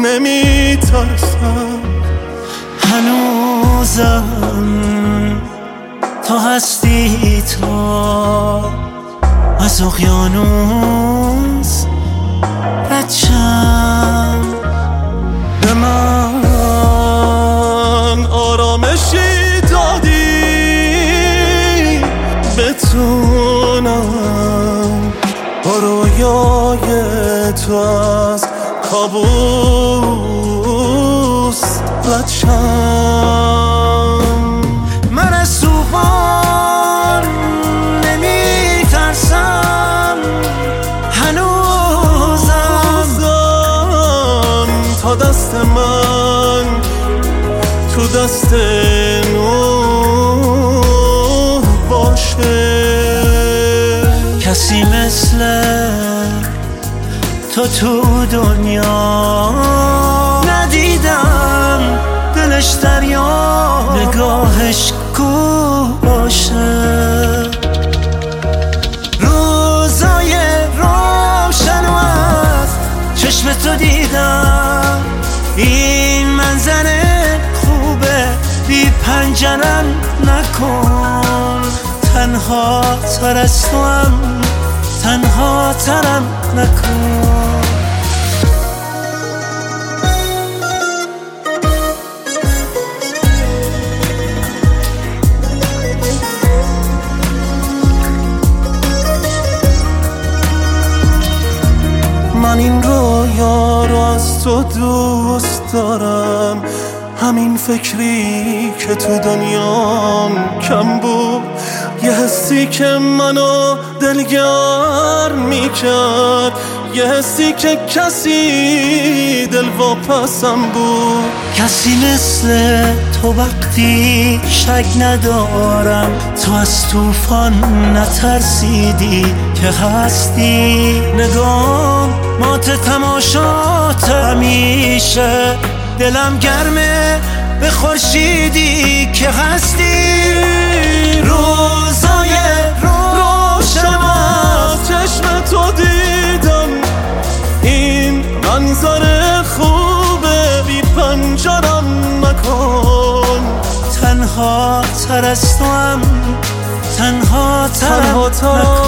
نمیترسم. هنوزم تو هستی، تو از اقیانوس رد به من آرامشی دادی، بتونم با رویای تو از کابوس رد شم. من از طوفان نمی ترسم، هنوزم تا دست من تو دست نوح باشه. کسی مثل تو دنیا ندیدم، دلش دریا نگاهش گوشه. روزای روشن و از چشم تو دیدم، این منظر خوبه بی پنجرم نکن. تنها تر از تو هم تنها ترم نکن. من این رویا رو از تو دوست دارم، همین فکری که تو دنیام کم بود، یه حسی که منو دلگرم میکرد، یه حسی که کسی دل واپسم بود. کسی مثل تو وقتی شک ندارم، تو از طوفان نترسیدی که هستی. نگاه مات تماشات همیشه، دلم گرمه به خورشیدی که هستی. روزای روشن از چشم تو دیدم، این منظر خوبه بی پنجرم نکن. تنها تر از تو هم تنها ترم نکن.